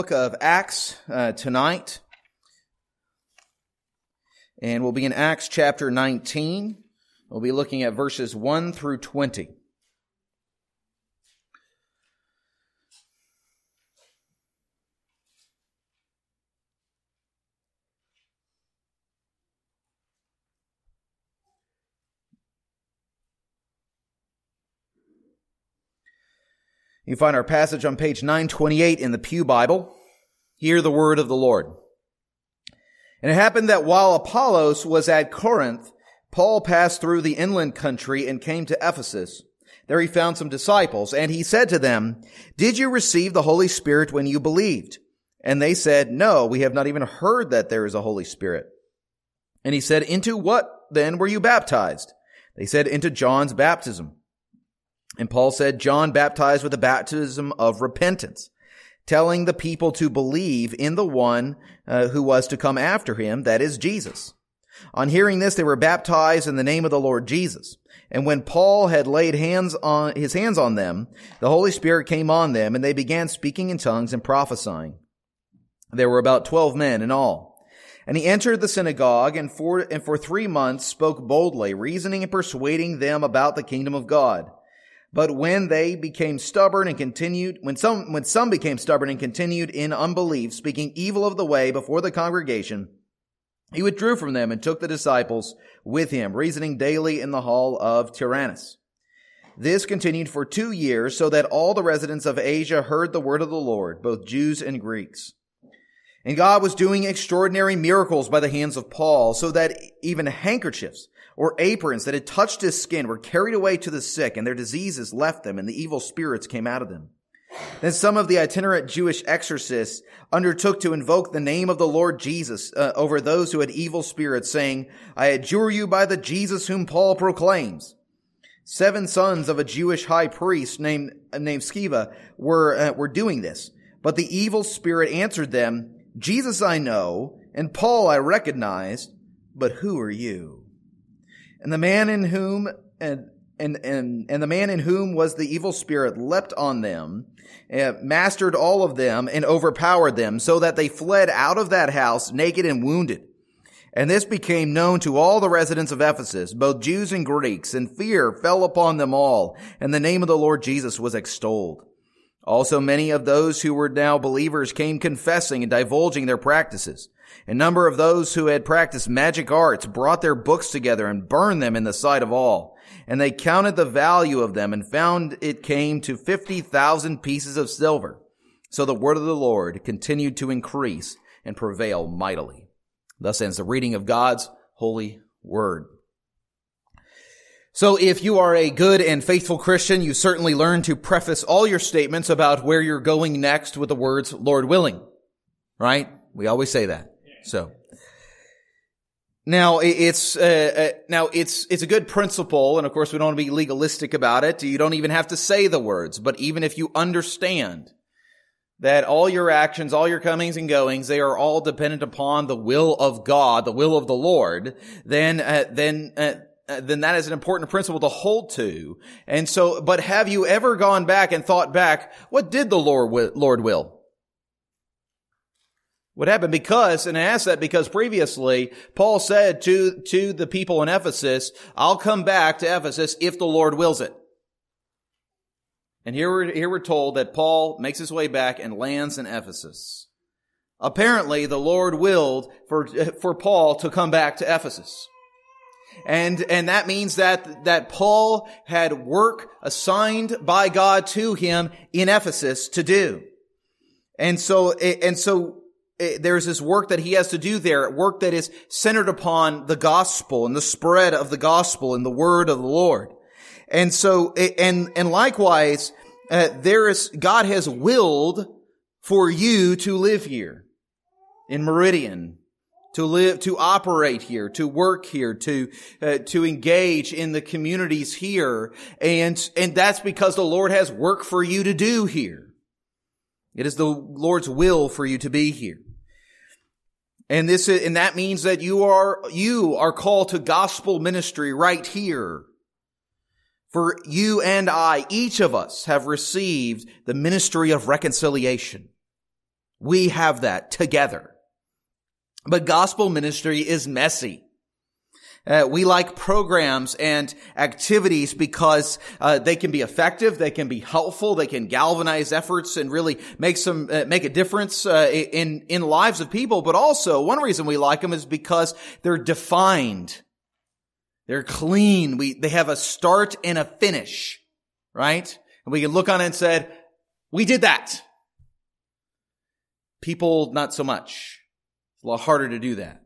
Book of Acts tonight, and we'll be in Acts chapter 19. We'll be looking at verses 1 through 20. You find our passage on page 928 in the Pew Bible. Hear the word of the Lord. And it happened that while Apollos was at Corinth, Paul passed through the inland country and came to Ephesus. There he found some disciples, and he said to them, "Did you receive the Holy Spirit when you believed?" And they said, "No, we have not even heard that there is a Holy Spirit." And he said, "Into what then were you baptized?" They said, "Into John's baptism." And Paul said, "John baptized with the baptism of repentance, telling the people to believe in the one who was to come after him, that is Jesus." On hearing this, they were baptized in the name of the Lord Jesus. And when Paul had laid his hands on them, the Holy Spirit came on them, and they began speaking in tongues and prophesying. There were about 12 men in all. And he entered the synagogue and for 3 months spoke boldly, reasoning and persuading them about the kingdom of God. But when they became stubborn and continued, when some became stubborn and continued in unbelief, speaking evil of the way before the congregation, he withdrew from them and took the disciples with him, reasoning daily in the hall of Tyrannus. This continued for 2 years, so that all the residents of Asia heard the word of the Lord, both Jews and Greeks. And God was doing extraordinary miracles by the hands of Paul, so that even handkerchiefs or aprons that had touched his skin were carried away to the sick, and their diseases left them, and the evil spirits came out of them. Then some of the itinerant Jewish exorcists undertook to invoke the name of the Lord Jesus over those who had evil spirits, saying, "I adjure you by the Jesus whom Paul proclaims." 7 sons of a Jewish high priest named Sceva were doing this. But the evil spirit answered them, "Jesus I know, and Paul I recognize, but who are you?" And the man in whom was the evil spirit leapt on them, mastered all of them, and overpowered them, so that they fled out of that house naked and wounded. And this became known to all the residents of Ephesus, both Jews and Greeks, and fear fell upon them all, and the name of the Lord Jesus was extolled. Also many of those who were now believers came confessing and divulging their practices. A number of those who had practiced magic arts brought their books together and burned them in the sight of all. And they counted the value of them and found it came to 50,000 pieces of silver. So the word of the Lord continued to increase and prevail mightily. Thus ends the reading of God's holy word. So if you are a good and faithful Christian, you certainly learn to preface all your statements about where you're going next with the words, "Lord willing." Right? We always say that. So now it's a good principle, and of course we don't want to be legalistic about it. You don't even have to say the words, but even if you understand that all your actions, all your comings and goings, they are all dependent upon the will of God, the will of the Lord, then that is an important principle to hold to. And so, but have you ever gone back and thought back, what did the Lord will? What happened? And I ask that because previously Paul said to the people in Ephesus, "I'll come back to Ephesus if the Lord wills it." And here we're told that Paul makes his way back and lands in Ephesus. Apparently the Lord willed for Paul to come back to Ephesus. And that means that Paul had work assigned by God to him in Ephesus to do. And so there's this work that he has to do there, work that is centered upon the gospel and the spread of the gospel and the word of the Lord. And so, and likewise, God has willed for you to live here in Meridian, to operate here, to work here, to engage in the communities here. And that's because the Lord has work for you to do here. It is the Lord's will for you to be here. And that means that you are called to gospel ministry right here. For you and I, each of us have received the ministry of reconciliation. We have that together. But gospel ministry is messy. We like programs and activities because they can be effective, they can be helpful, they can galvanize efforts and really make a difference in lives of people. But also, one reason we like them is because they're defined, they're clean. They have a start and a finish, right? And we can look on it and say, "We did that." People, not so much. It's a lot harder to do that.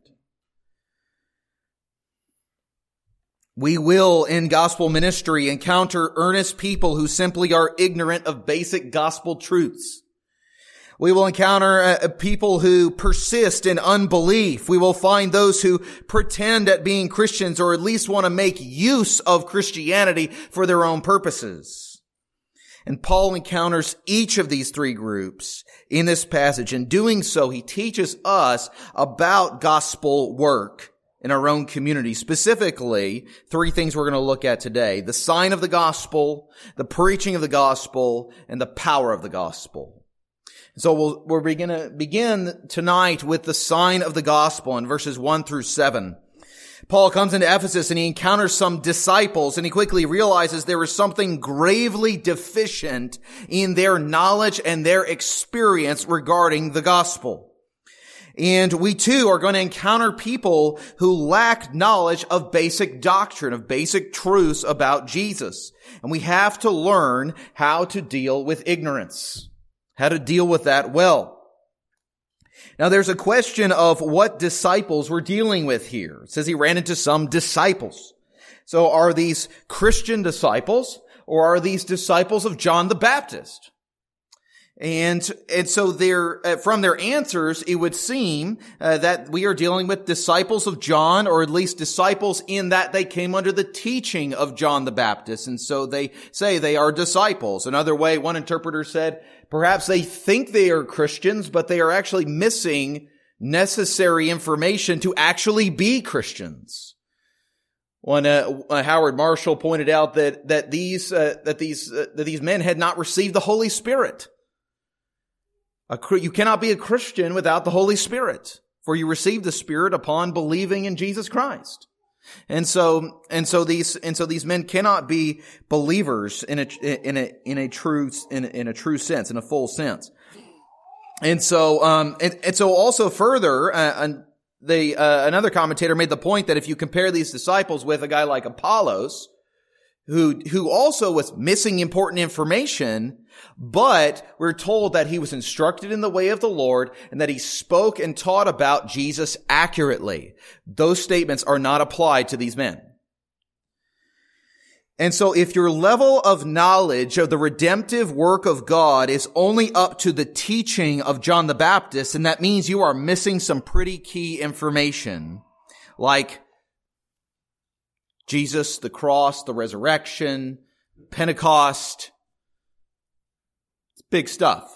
We will, in gospel ministry, encounter earnest people who simply are ignorant of basic gospel truths. We will encounter people who persist in unbelief. We will find those who pretend at being Christians or at least want to make use of Christianity for their own purposes. And Paul encounters each of these three groups in this passage. In doing so, he teaches us about gospel work in our own community. Specifically, three things we're going to look at today: the sign of the gospel, the preaching of the gospel, and the power of the gospel. So we're going to begin tonight with the sign of the gospel in verses 1 through 7. Paul comes into Ephesus and he encounters some disciples, and he quickly realizes there is something gravely deficient in their knowledge and their experience regarding the gospel. And we too are going to encounter people who lack knowledge of basic doctrine, of basic truths about Jesus. And we have to learn how to deal with ignorance, how to deal with that well. Now there's a question of what disciples we're dealing with here. It says he ran into some disciples. So are these Christian disciples, or are these disciples of John the Baptist? And so from their answers, it would seem that we are dealing with disciples of John, or at least disciples in that they came under the teaching of John the Baptist. And so they say they are disciples. Another way, one interpreter said, perhaps they think they are Christians, but they are actually missing necessary information to actually be Christians. When Howard Marshall pointed out that these men had not received the Holy Spirit. You cannot be a Christian without the Holy Spirit, for you receive the Spirit upon believing in Jesus Christ. And so these men cannot be believers in a true sense, in a full sense. And so also further, another commentator made the point that if you compare these disciples with a guy like Apollos, who also was missing important information, but we're told that he was instructed in the way of the Lord and that he spoke and taught about Jesus accurately. Those statements are not applied to these men. And so if your level of knowledge of the redemptive work of God is only up to the teaching of John the Baptist, then that means you are missing some pretty key information, like Jesus, the cross, the resurrection, Pentecost. It's big stuff.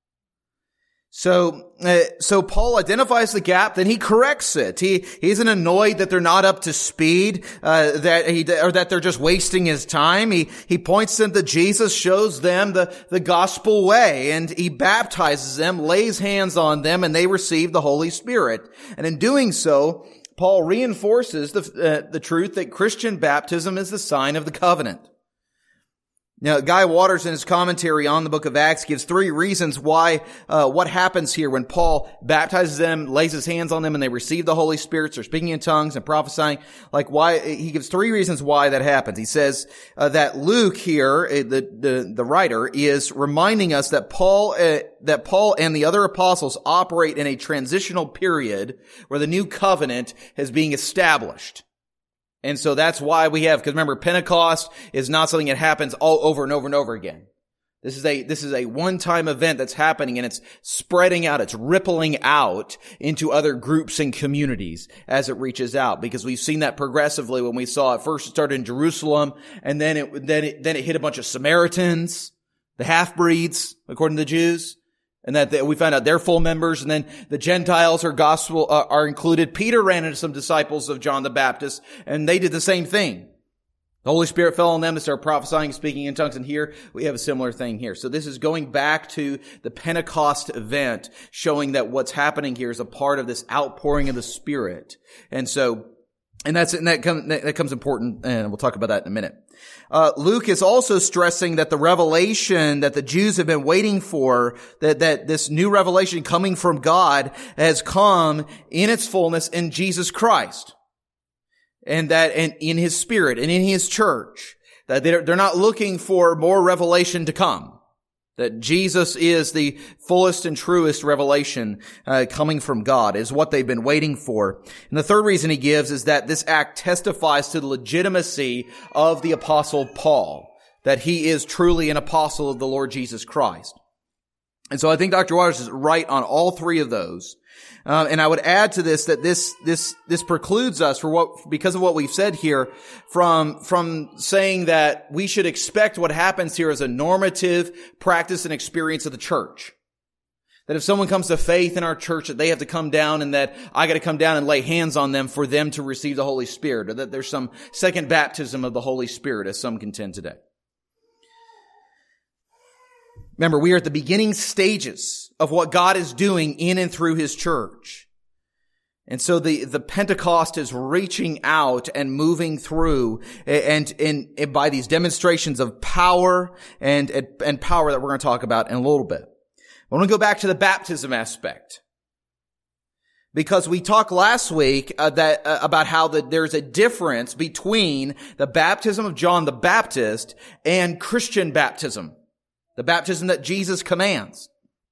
So Paul identifies the gap, then he corrects it. He isn't annoyed that they're not up to speed, that they're just wasting his time. He points them that Jesus shows them the gospel way, and he baptizes them, lays hands on them, and they receive the Holy Spirit. And in doing so, Paul reinforces the truth that Christian baptism is the sign of the covenant. Now, Guy Waters, in his commentary on the book of Acts, gives three reasons why what happens here when Paul baptizes them, lays his hands on them, and they receive the Holy Spirit, so speaking in tongues and prophesying. He gives three reasons why that happens. He says that Luke here, the writer, is reminding us that Paul and the other apostles operate in a transitional period where the new covenant is being established. And so that's why because remember, Pentecost is not something that happens all over and over and over again. This is a one-time event that's happening, and it's spreading out, it's rippling out into other groups and communities as it reaches out, because we've seen that progressively when we saw it first. It started in Jerusalem, and then it hit a bunch of Samaritans, the half-breeds, according to the Jews. And that we found out they're full members, and then the Gentiles are included. Peter ran into some disciples of John the Baptist, and they did the same thing. The Holy Spirit fell on them to start prophesying and speaking in tongues. And here we have a similar thing here. So this is going back to the Pentecost event, showing that what's happening here is a part of this outpouring of the Spirit. And that comes important, and we'll talk about that in a minute. Luke is also stressing that the revelation that the Jews have been waiting for, that this new revelation coming from God has come in its fullness in Jesus Christ. And that in His Spirit and in His church, that they're not looking for more revelation to come. That Jesus is the fullest and truest revelation coming from God is what they've been waiting for. And the third reason he gives is that this act testifies to the legitimacy of the Apostle Paul, that he is truly an apostle of the Lord Jesus Christ. And so I think Dr. Waters is right on all three of those. And I would add to this that this precludes us because of what we've said here from saying that we should expect what happens here as a normative practice and experience of the church. That if someone comes to faith in our church, that they have to come down and that I got to come down and lay hands on them for them to receive the Holy Spirit, or that there's some second baptism of the Holy Spirit, as some contend today. Remember, we are at the beginning stages of what God is doing in and through His church. And so the Pentecost is reaching out and moving through and by these demonstrations of power and power that we're going to talk about in a little bit. I want to go back to the baptism aspect. Because we talked last week about how there's a difference between the baptism of John the Baptist and Christian baptism. The baptism that Jesus commands.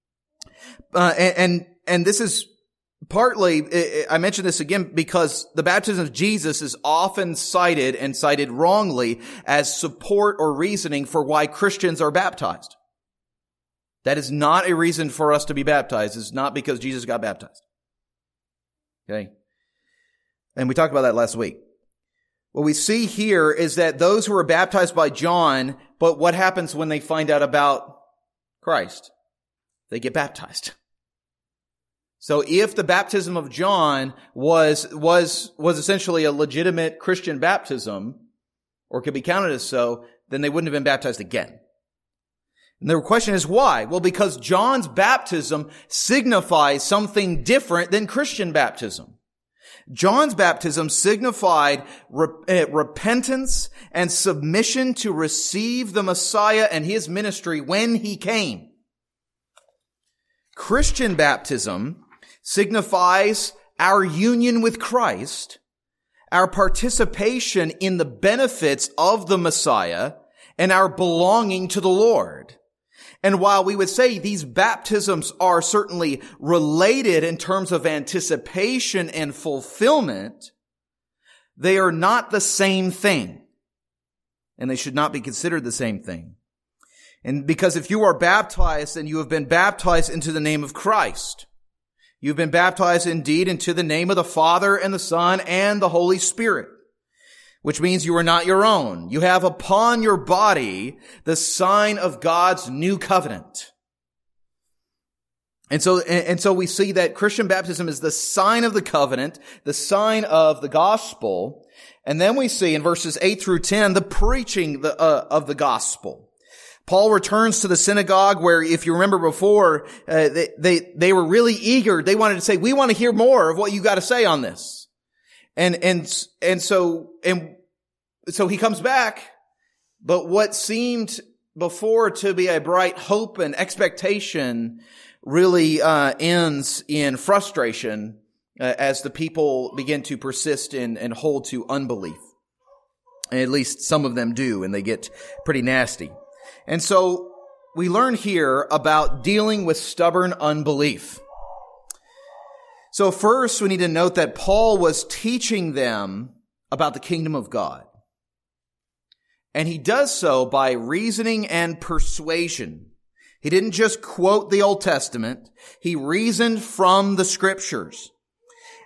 And this is partly, I mention this again because the baptism of Jesus is often cited and cited wrongly as support or reasoning for why Christians are baptized. That is not a reason for us to be baptized. It's not because Jesus got baptized. Okay? And we talked about that last week. What we see here is that those who are baptized by John, but what happens when they find out about Christ? They get baptized. So if the baptism of John was essentially a legitimate Christian baptism, or could be counted as so, then they wouldn't have been baptized again. And the question is why? Well, because John's baptism signifies something different than Christian baptism. John's baptism signified repentance and submission to receive the Messiah and His ministry when He came. Christian baptism signifies our union with Christ, our participation in the benefits of the Messiah, and our belonging to the Lord. And while we would say these baptisms are certainly related in terms of anticipation and fulfillment, they are not the same thing. And they should not be considered the same thing. And because if you are baptized, then you have been baptized into the name of Christ. You've been baptized indeed into the name of the Father and the Son and the Holy Spirit. Which means you are not your own. You have upon your body the sign of God's new covenant. And so we see that Christian baptism is the sign of the covenant, the sign of the gospel. And then we see in verses 8 through 10, the preaching of the gospel. Paul returns to the synagogue where, if you remember before, they were really eager. They wanted to say, we want to hear more of what you got to say on this. And so he comes back, but what seemed before to be a bright hope and expectation really ends in frustration as the people begin to persist and hold to unbelief. At least some of them do, and they get pretty nasty. And so we learn here about dealing with stubborn unbelief. So first, we need to note that Paul was teaching them about the kingdom of God. And he does so by reasoning and persuasion. He didn't just quote the Old Testament. He reasoned from the Scriptures.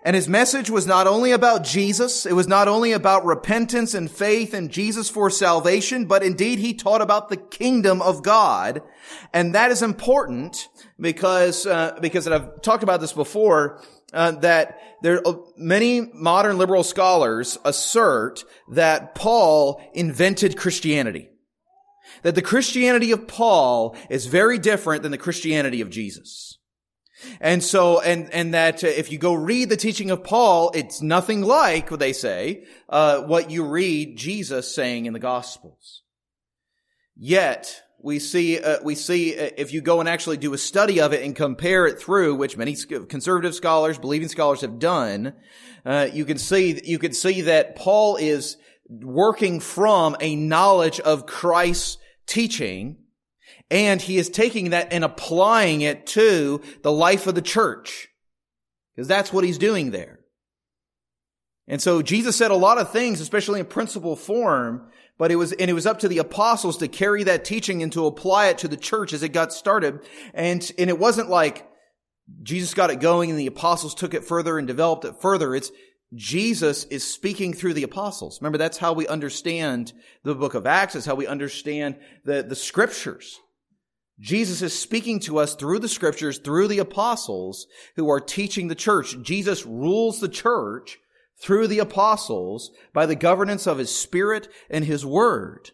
And his message was not only about Jesus, it was not only about repentance and faith in Jesus for salvation, but indeed he taught about the kingdom of God. And that is important because I've talked about this before, that many modern liberal scholars assert that Paul invented Christianity. That the Christianity of Paul is very different than the Christianity of Jesus. And so, and that if you go read the teaching of Paul, it's nothing like, what they say, what you read Jesus saying in the Gospels. Yet, we see if you go and actually do a study of it and compare it through, which many conservative scholars, believing scholars have done, you can see that Paul is working from a knowledge of Christ's teaching, and he is taking that and applying it to the life of the church. Because that's what he's doing there. And so Jesus said a lot of things, especially in principle form, but it was up to the apostles to carry that teaching and to apply it to the church as it got started. And it wasn't like Jesus got it going and the apostles took it further and developed it further. It's Jesus is speaking through the apostles. Remember, that's how we understand the book of Acts. That's how we understand the scriptures. Jesus is speaking to us through the scriptures, through the apostles who are teaching the church. Jesus rules the church through the apostles by the governance of his Spirit and his word.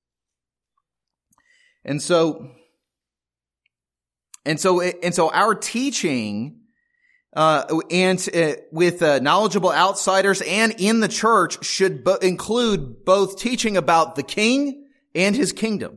And so our teaching with knowledgeable outsiders and in the church should include both teaching about the King and his kingdom.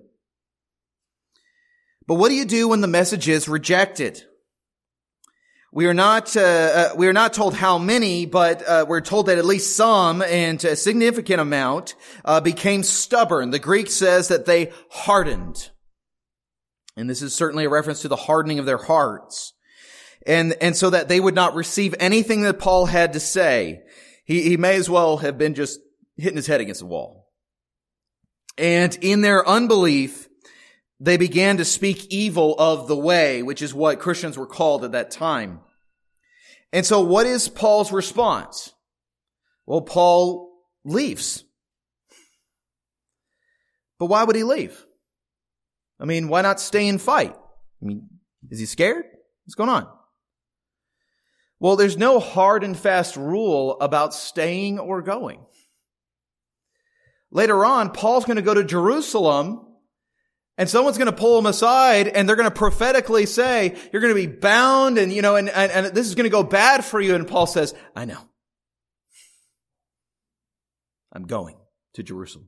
But what do you do when the message is rejected? We are not told how many, but we're told that at least some, and a significant amount, became stubborn. The Greek says that they hardened. And this is certainly a reference to the hardening of their hearts. And so that they would not receive anything that Paul had to say. He may as well have been just hitting his head against the wall. And in their unbelief, they began to speak evil of the way, which is what Christians were called at that time. And so what is Paul's response? Well, Paul leaves. But why would he leave? I mean, why not stay and fight? I mean, is he scared? What's going on? Well, there's no hard and fast rule about staying or going. Later on, Paul's going to go to Jerusalem, and someone's going to pull him aside, and they're going to prophetically say, you're going to be bound, and this is going to go bad for you. And Paul says, I know. I'm going to Jerusalem.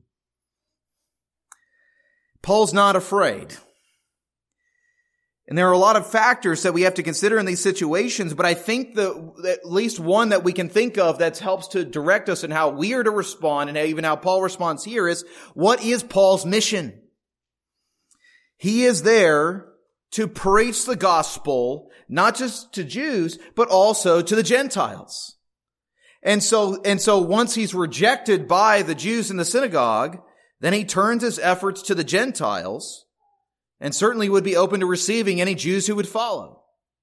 Paul's not afraid. And there are a lot of factors that we have to consider in these situations, but I think that at least one that we can think of that helps to direct us in how we are to respond, and even how Paul responds here, is what is Paul's mission? He is there to preach the gospel, not just to Jews, but also to the Gentiles. And so once he's rejected by the Jews in the synagogue, then he turns his efforts to the Gentiles, and certainly would be open to receiving any Jews who would follow.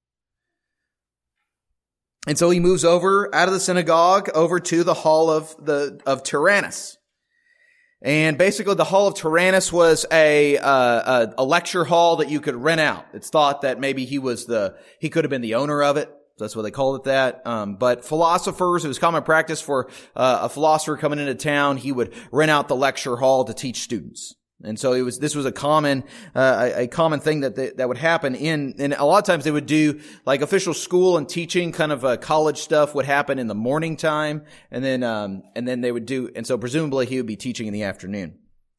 And so he moves over out of the synagogue over to the hall of Tyrannus. And basically the hall of Tyrannus was a lecture hall that you could rent out. It's thought that maybe he could have been the owner of it. That's what they called it that. But philosophers, it was common practice for a philosopher coming into town, he would rent out the lecture hall to teach students. And so this was a common thing that would happen and a lot of times they would do like official school and teaching kind of college stuff would happen in the morning time, and then they would do, and so presumably he would be teaching in the afternoon.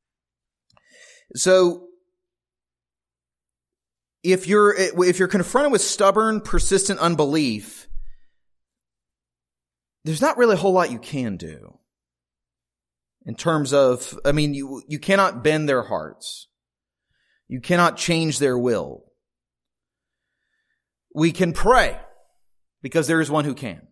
So if you're confronted with stubborn, persistent unbelief, there's not really a whole lot you can do. In terms of, I mean, you cannot bend their hearts. You cannot change their will. We can pray, because there is one who can.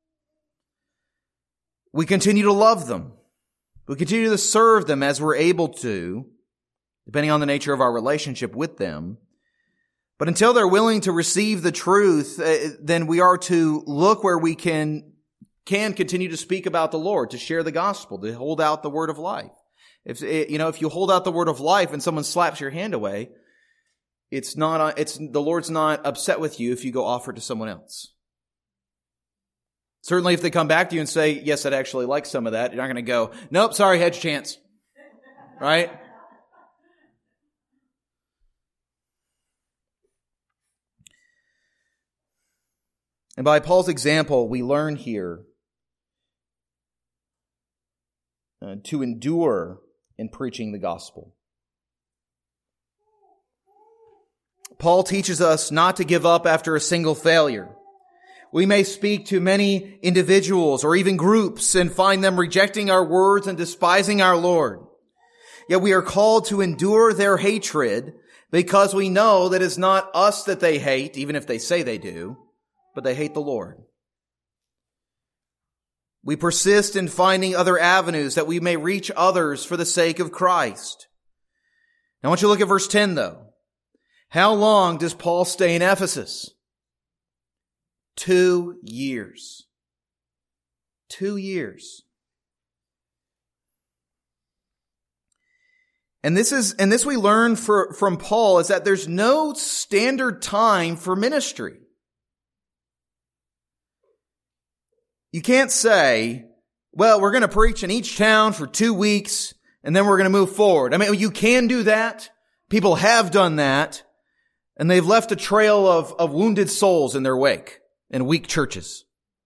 We continue to love them. We continue to serve them as we're able to, depending on the nature of our relationship with them. But until they're willing to receive the truth, then we are to look where we can can continue to speak about the Lord, to share the gospel, to hold out the word of life. If you hold out the word of life and someone slaps your hand away, the Lord's not upset with you if you go offer it to someone else. Certainly if they come back to you and say, yes, I'd actually like some of that, you're not going to go, nope, sorry, had your chance. Right? And by Paul's example, we learn here to endure in preaching the gospel. Paul teaches us not to give up after a single failure. We may speak to many individuals or even groups and find them rejecting our words and despising our Lord. Yet we are called to endure their hatred because we know that it's not us that they hate, even if they say they do, but they hate the Lord. We persist in finding other avenues that we may reach others for the sake of Christ. Now I want you to look at verse 10 though. How long does Paul stay in Ephesus? 2 years. 2 years. And this we learn from Paul is that there's no standard time for ministry. You can't say, well, we're going to preach in each town for 2 weeks and then we're going to move forward. I mean, you can do that. People have done that. And they've left a trail of wounded souls in their wake and weak churches.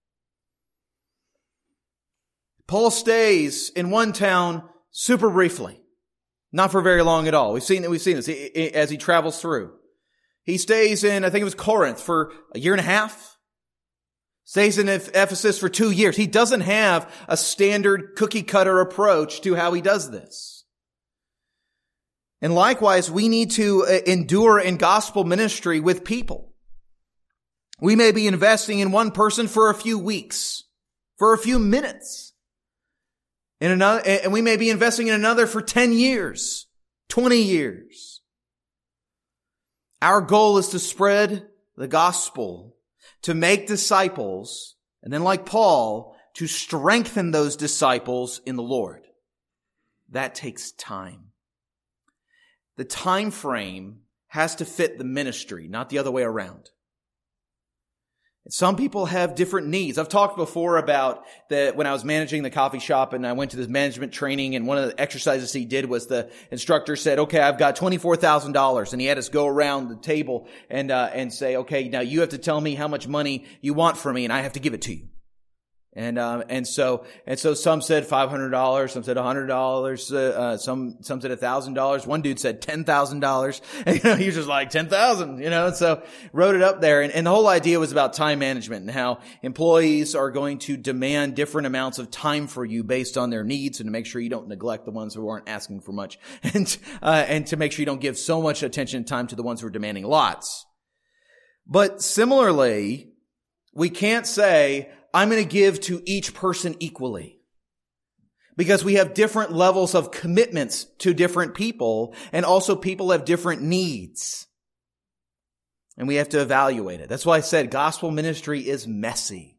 Paul stays in one town super briefly. Not for very long at all. We've seen this as he travels through. He stays in, I think it was Corinth for a year and a half. Stays in Ephesus for 2 years. He doesn't have a standard cookie cutter approach to how he does this. And likewise, we need to endure in gospel ministry with people. We may be investing in one person for a few weeks, for a few minutes. And we may be investing in another for 10 years, 20 years. Our goal is to spread the gospel, to make disciples, and then like Paul, to strengthen those disciples in the Lord. That takes time. The time frame has to fit the ministry, not the other way around. Some people have different needs. I've talked before about that when I was managing the coffee shop and I went to this management training, and one of the exercises he did was the instructor said, okay, I've got $24,000. And he had us go around the table and say, okay, now you have to tell me how much money you want from me and I have to give it to you. And so some said $500, some said $100, some said $1,000. One dude said $10,000. And, he was just like 10,000, and so wrote it up there. And the whole idea was about time management and how employees are going to demand different amounts of time for you based on their needs, and to make sure you don't neglect the ones who aren't asking for much, and to make sure you don't give so much attention and time to the ones who are demanding lots. But similarly, we can't say, I'm going to give to each person equally, because we have different levels of commitments to different people, and also people have different needs. And we have to evaluate it. That's why I said gospel ministry is messy.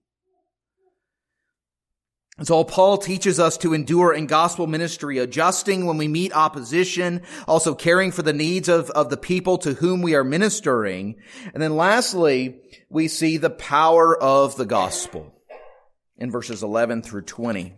And so Paul teaches us to endure in gospel ministry, adjusting when we meet opposition, also caring for the needs of the people to whom we are ministering. And then lastly, we see the power of the gospel in verses 11 through 20.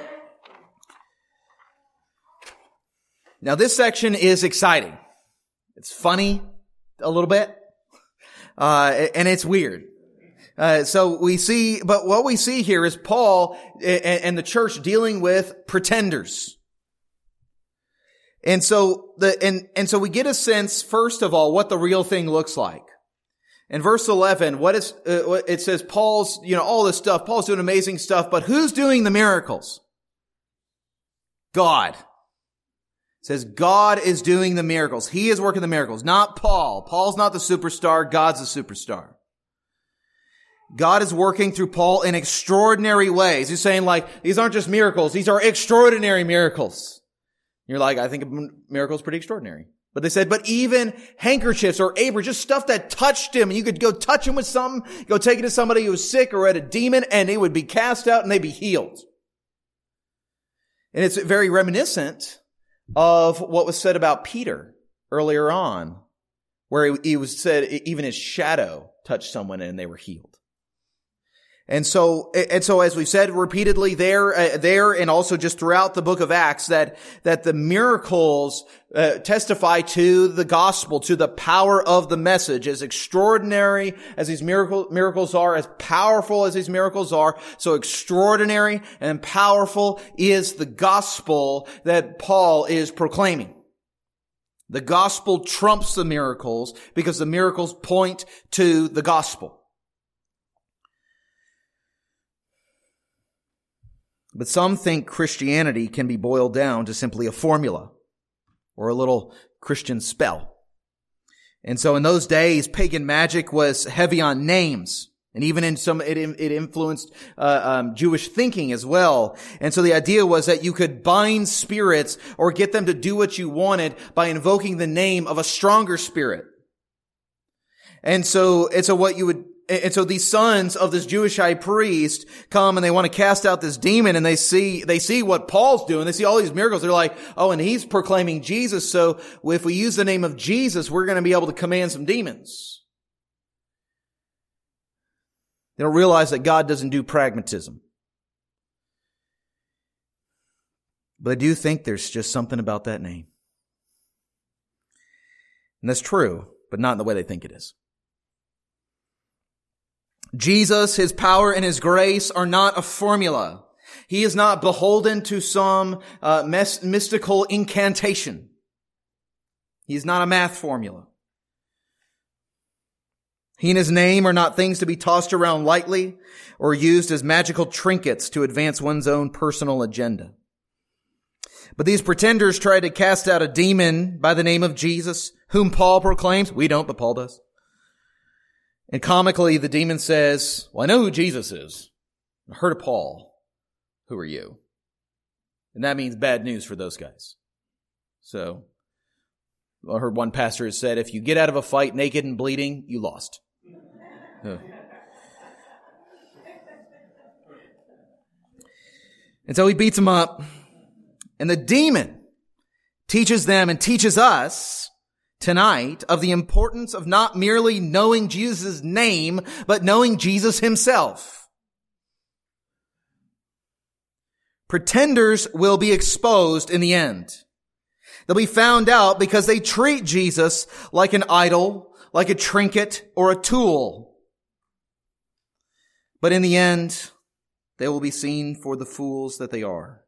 Now this section is exciting. It's funny a little bit, and it's weird. So we see, but what we see here is Paul and the church dealing with pretenders. And so so we get a sense, first of all, what the real thing looks like. In verse 11, it says Paul's, all this stuff, Paul's doing amazing stuff, but who's doing the miracles? God. It says God is doing the miracles. He is working the miracles, not Paul. Paul's not the superstar. God's the superstar. God is working through Paul in extraordinary ways. He's saying, these aren't just miracles. These are extraordinary miracles. You're like, I think a miracle is pretty extraordinary. But they said, but even handkerchiefs or aprons, just stuff that touched him. You could go touch him with something, go take it to somebody who was sick or had a demon, and it would be cast out and they'd be healed. And it's very reminiscent of what was said about Peter earlier on, where he was said even his shadow touched someone and they were healed. And so as we've said repeatedly there and also just throughout the book of Acts, that the miracles testify to the gospel, to the power of the message. As extraordinary as these miracles are, as powerful as these miracles are, so extraordinary and powerful is the gospel that Paul is proclaiming. The gospel trumps the miracles because the miracles point to the gospel. But some think Christianity can be boiled down to simply a formula or a little Christian spell. And so in those days, pagan magic was heavy on names. And even in some, it influenced Jewish thinking as well. And so the idea was that you could bind spirits or get them to do what you wanted by invoking the name of a stronger spirit. And so these sons of this Jewish high priest come and they want to cast out this demon, and they see what Paul's doing. They see all these miracles. They're like, oh, and he's proclaiming Jesus. So if we use the name of Jesus, we're going to be able to command some demons. They don't realize that God doesn't do pragmatism. But I do think there's just something about that name. And that's true, but not in the way they think it is. Jesus, His power and His grace are not a formula. He is not beholden to some mystical incantation. He is not a math formula. He and His name are not things to be tossed around lightly or used as magical trinkets to advance one's own personal agenda. But these pretenders try to cast out a demon by the name of Jesus, whom Paul proclaims. We don't, but Paul does. And comically, the demon says, well, I know who Jesus is. I heard of Paul. Who are you? And that means bad news for those guys. So, I heard one pastor has said, if you get out of a fight naked and bleeding, you lost. And so he beats them up. And the demon teaches them and teaches us tonight of the importance of not merely knowing Jesus' name, but knowing Jesus Himself. Pretenders will be exposed in the end. They'll be found out because they treat Jesus like an idol, like a trinket, or a tool. But in the end, they will be seen for the fools that they are.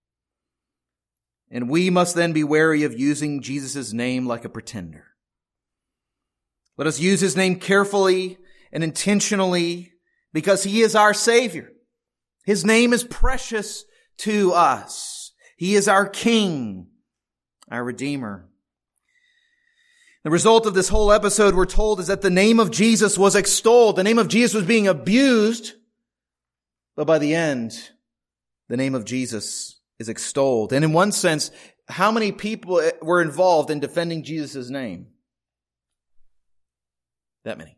And we must then be wary of using Jesus' name like a pretender. Let us use His name carefully and intentionally because He is our Savior. His name is precious to us. He is our King, our Redeemer. The result of this whole episode, we're told, is that the name of Jesus was extolled. The name of Jesus was being abused. But by the end, the name of Jesus is extolled. And in one sense, how many people were involved in defending Jesus' name? That many.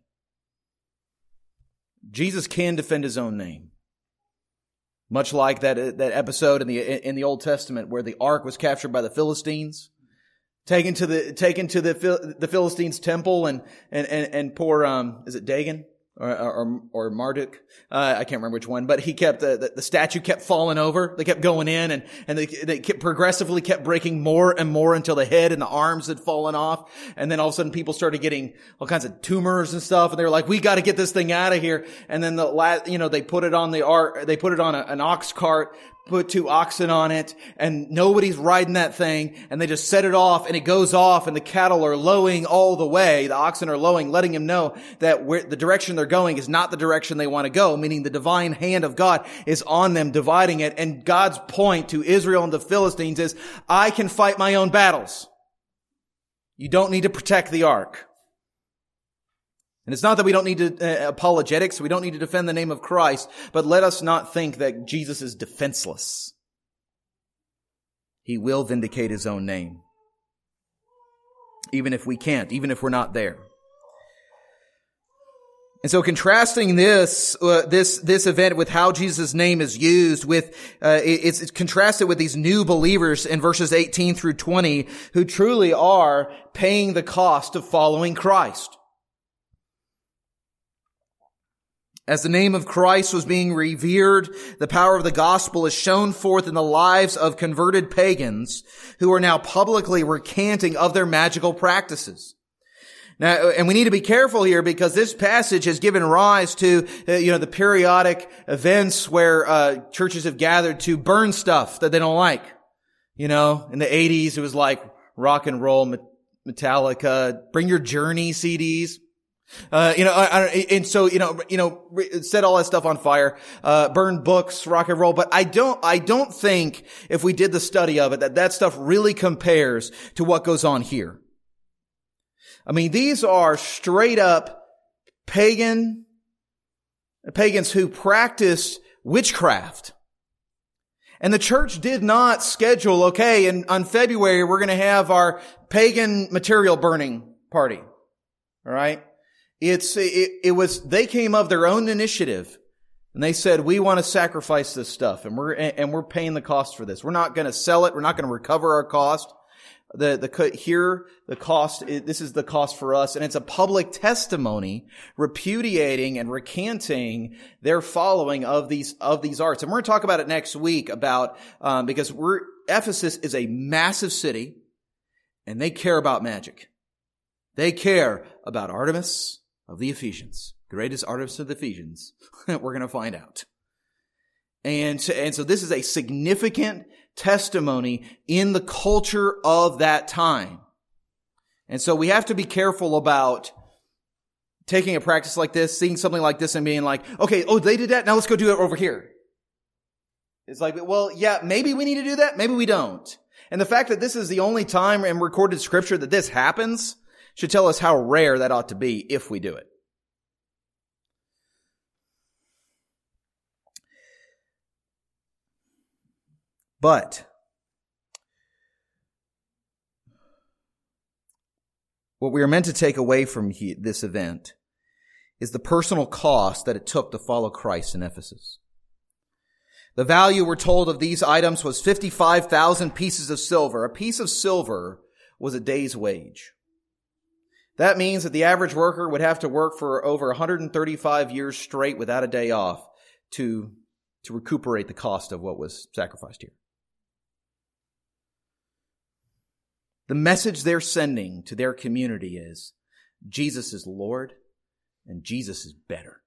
Jesus can defend His own name. Much like that episode in the Old Testament where the ark was captured by the Philistines, taken to the Philistines' temple, and poor is it Dagon or Marduk? I can't remember which one, but he kept the statue kept falling over. They kept going in, and they progressively kept breaking more and more until the head and the arms had fallen off. And then all of a sudden, people started getting all kinds of tumors and stuff, and they were like, "We got to get this thing out of here." And then they put it on the ark. They put it on an ox cart. Put 2 oxen on it, and nobody's riding that thing, and they just set it off, and it goes off, and the cattle are lowing all the way. The oxen are lowing, letting him know that the direction they're going is not the direction they want to go, meaning the divine hand of God is on them, dividing it. And God's point to Israel and the Philistines is, I can fight my own battles. You don't need to protect the ark. And it's not that we don't need to apologetics, we don't need to defend the name of Christ, but let us not think that Jesus is defenseless. He will vindicate His own name. even if we can't, even if we're not there. And so contrasting this event with how Jesus' name is used with, it's contrasted with these new believers in verses 18 through 20 who truly are paying the cost of following Christ. As the name of Christ was being revered, the power of the gospel is shown forth in the lives of converted pagans who are now publicly recanting of their magical practices. Now, and we need to be careful here because this passage has given rise to, the periodic events where, churches have gathered to burn stuff that they don't like. In the 80s, it was like rock and roll, Metallica, Bring Your Journey CDs. Set all that stuff on fire, burn books, rock and roll. But I don't think if we did the study of it, that stuff really compares to what goes on here. I mean, these are straight up pagans who practiced witchcraft. And the church did not schedule, and on February, we're going to have our pagan material burning party. All right. They came of their own initiative and they said, we want to sacrifice this stuff and we're paying the cost for this. We're not going to sell it. We're not going to recover our cost. This is the cost for us. And it's a public testimony repudiating and recanting their following of these arts. And we're going to talk about it next week because Ephesus is a massive city and they care about magic. They care about Artemis of the Ephesians, greatest Artemis of the Ephesians. We're going to find out. And so this is a significant testimony in the culture of that time. And so we have to be careful about taking a practice like this, seeing something like this and being like, they did that, now let's go do it over here. It's like, well, yeah, maybe we need to do that, maybe we don't. And the fact that this is the only time in recorded scripture that this happens should tell us how rare that ought to be if we do it. But what we are meant to take away from this event is the personal cost that it took to follow Christ in Ephesus. The value, we're told, of these items was 55,000 pieces of silver. A piece of silver was a day's wage. That means that the average worker would have to work for over 135 years straight without a day off to recuperate the cost of what was sacrificed here. The message they're sending to their community is Jesus is Lord and Jesus is better.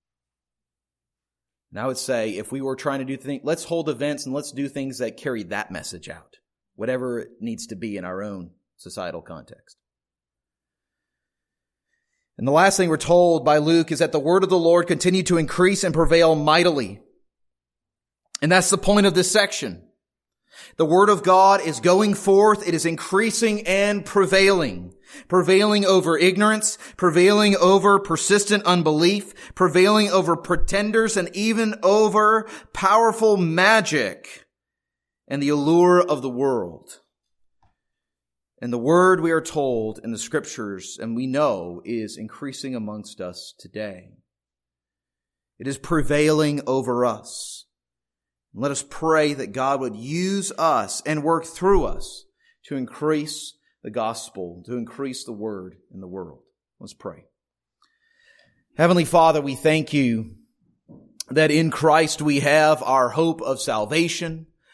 And I would say if we were trying to do things, let's hold events and let's do things that carry that message out, whatever it needs to be in our own societal context. And the last thing we're told by Luke is that the word of the Lord continued to increase and prevail mightily. And that's the point of this section. The word of God is going forth. It is increasing and prevailing. Prevailing over ignorance, prevailing over persistent unbelief, prevailing over pretenders, and even over powerful magic and the allure of the world. And the word, we are told in the scriptures, and we know, is increasing amongst us today. It is prevailing over us. Let us pray that God would use us and work through us to increase the gospel, to increase the word in the world. Let's pray. Heavenly Father, we thank you that in Christ we have our hope of salvation.